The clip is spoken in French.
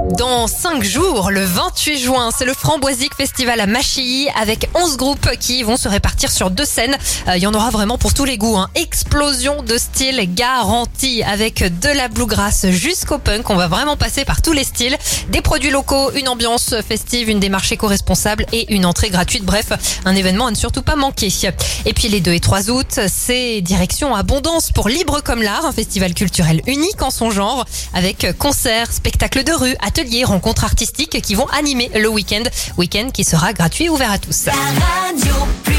Dans 5 jours, le 28 juin, c'est le Framboisique Festival à Machilly avec 11 groupes qui vont se répartir sur 2 scènes. Il y en aura vraiment pour tous les goûts. Explosion de style garantie avec de la bluegrass jusqu'au punk. On va vraiment passer par tous les styles. Des produits locaux, une ambiance festive, une démarche éco-responsable et une entrée gratuite. Bref, un événement à ne surtout pas manquer. Et puis les 2 et 3 août, c'est direction Abondance pour Libre comme l'art, un festival culturel unique en son genre avec concerts, spectacles de rue, ateliers, rencontres artistiques qui vont animer le week-end qui sera gratuit et ouvert à tous.